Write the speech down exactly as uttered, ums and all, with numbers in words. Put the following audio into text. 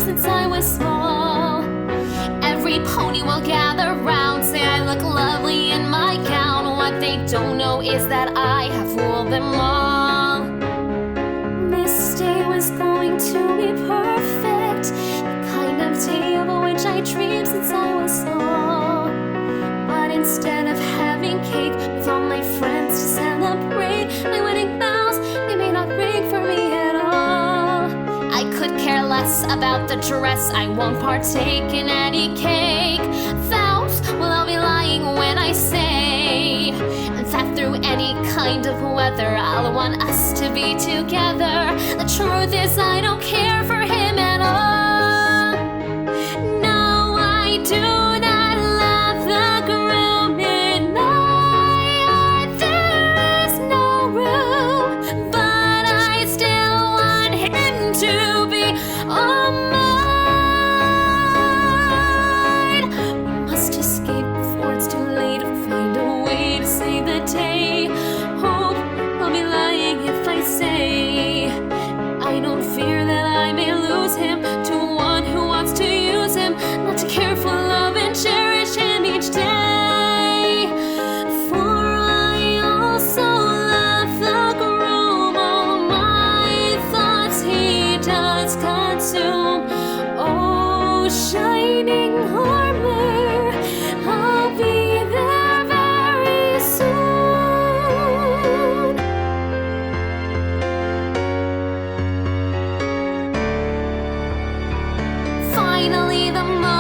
since I was small. Every pony will gather round, say I look lovely in my gown. What they don't know is that I have fooled them all. This day was going to be perfect, the kind of day of which I dreamed since I was small. But instead of having cake with all my friends to celebrate my wedding bells, they may not ring for me at all. I could care less about the dress, I won't partake in any cake. Vows, well, I'll be lying when I say that through any kind of weather I'll want us to be together. The truth is I don't care for him at all. No, I do not love the groom in my heart. There is no room, but I still want him to be all mine. We must escape before it's too late, find a way to save the day. Hope I'll be lying if I say I don't fear that I may lose him to one who wants to use him, not to care for love and cherish him each day. For I also love the groom, all my thoughts he does consume. Oh, shining armor, I'll be there very soon. Finally the moment